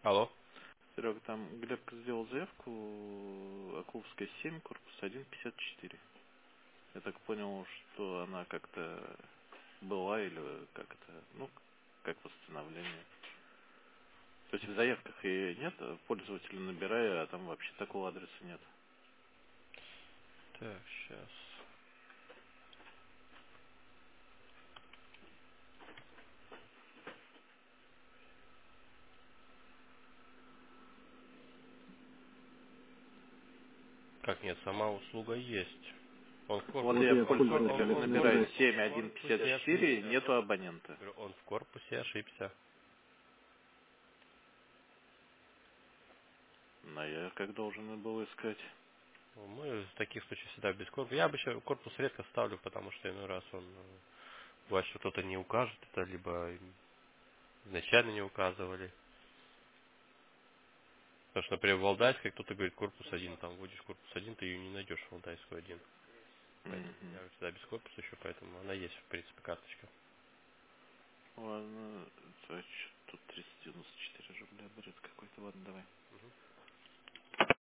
Алло. Серега, там Глебка сделал заявку, Акуловская 7, корпус 1,54. Я так понял, что она как-то была или как это, ну, как восстановление. То есть в заявках ее нет, а пользователя набираю, а там вообще такого адреса нет. Так, сейчас. Как нет, сама услуга есть. Он в Вот корпусе, я он в, кор- пользователя он в набираю корпусе, в корпусе 7.1.54, ошибся. нету абонента. Говорю, он в корпусе ошибся. Но я как должен был искать? Мы в таких случаях всегда без корпуса. Я обычно корпус редко ставлю, потому что иной раз он бывает, что кто-то не укажет это, либо изначально не указывали. Потому что, например, в Валдайской кто-то говорит корпус один, там вводишь корпус один, ты ее не найдешь в Валдайскую один. Поэтому Мгм. я всегда без корпуса еще, поэтому она есть, в принципе, карточка. Ладно, так,